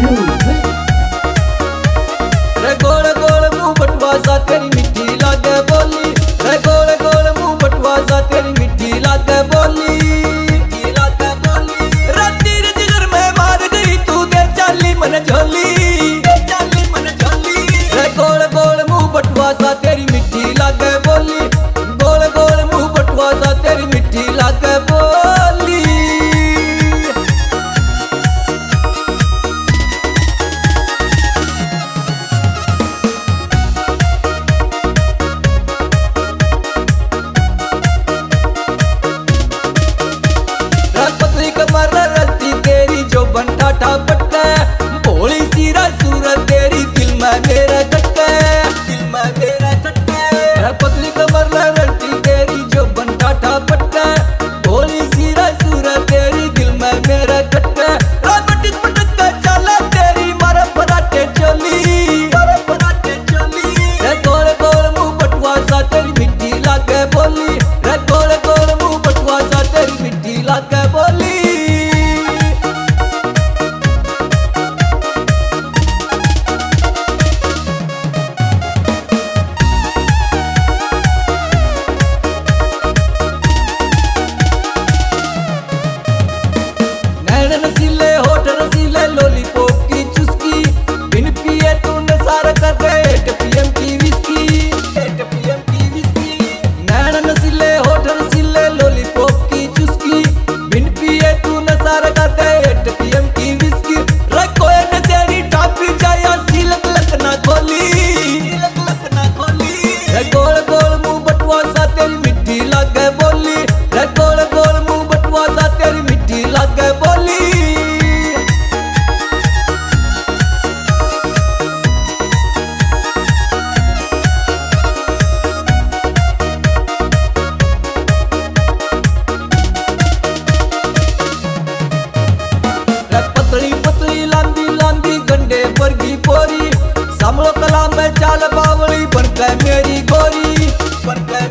groove. रे गोल गोल मुंह बटुआ सा तेरी मिट्टी लागे बोली, रे गोल गोल मुंह बटुआ सा तेरी मिट्टी लागे बोली, रे तेरे जिगर में मार गई तू दे चाली मन झोली, रे गोल गोल मुंह बटुआ सा तेरी मिट्टी लागे बोली, गोल गोल मुंह बटुआ सा तेरी मिट्टी लागे बोली। पतली कमर रस्ती तेरी जो बनठाठा पटका, भोली सीरा सूरत तेरी दिल में मेरा खटका, पतली कमर रस्ती तेरी जो बनठाठा पटका, भोली सीरा सूरत तेरी दिल में मेरा खटका, पटक पटक का चाला तेरी मारा पराठे चोली, रे गोल गोल मुंह बटुआ सा तेरी मिट्टी लागे बोली, रे गोल गोल मुंह बटुआ सा तेरी मिट्टी लागे बोली। नैन नसीले होठ रसीले लॉलीपॉप की चुस्की, बिन पिए तूने सारा कर दे 8 PM की विस्की, नैन नसीले होठ रसीले लॉलीपॉप की चुस्की, बिन पिए तूने सारा कर दे 8 PM की विस्की, रे कोई न तेरी टापी जाया सिलक लकना खोली, रे गोल गोल मुंह बटुआ सा तेरी मिट्टी लागे बोली, रे गोल गोल मुंह बटुआ सा तेरी मिट्टी लागे बोली। पतली पतली लांदी लांदी गंडे वर्गी पोरी, सामलो कला में चाल बावली बनकर मेरी गोरी,